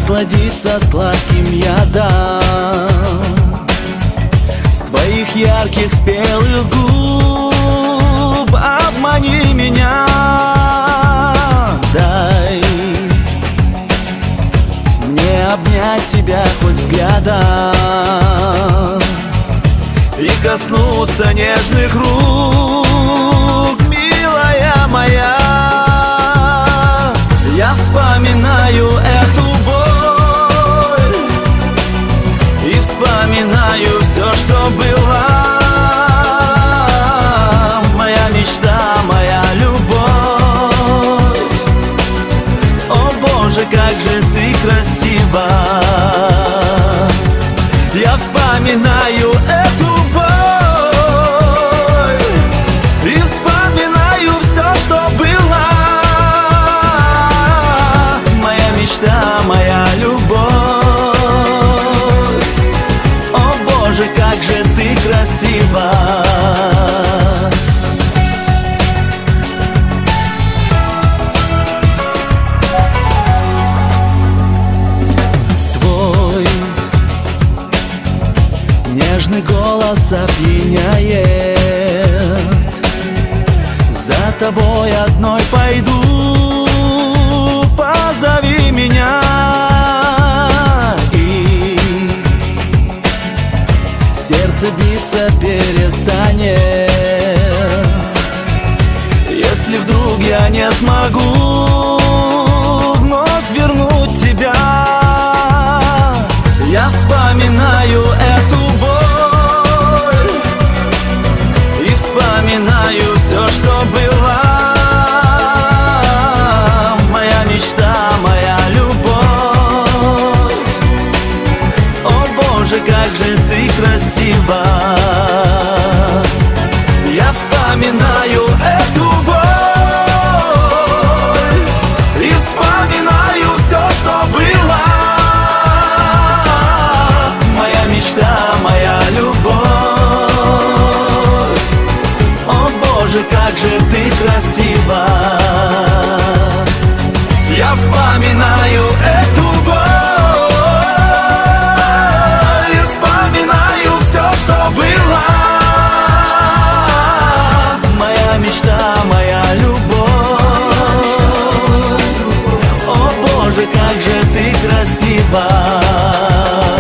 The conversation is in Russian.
насладиться сладким я дам. С твоих ярких спелых губ обмани меня. Дай мне обнять тебя хоть взглядом и коснуться нежных рук, милая моя. Я вспоминаю эту боль и вспоминаю все, что было. Моя мечта, моя любовь. О Боже, как же ты красива. Я вспоминаю эту боль и вспоминаю все, что было. Моя мечта, моя любовь. О Боже, как же ты красива. Нежный голос опьяняет. За тобой одной пойду, позови меня. И сердце биться перестанет, если вдруг я не смогу вновь вернуть тебя. Я вспоминаю эту боль и вспоминаю все, что было. Моя мечта, моя любовь. О Боже, как же ты красива. Я вспоминаю эту боль и вспоминаю все, что было. Мечта, моя любовь. О Боже, как же ты красива. Я вспоминаю эту боль и вспоминаю все, что было. Моя мечта, моя любовь. О Боже, как же ты красива.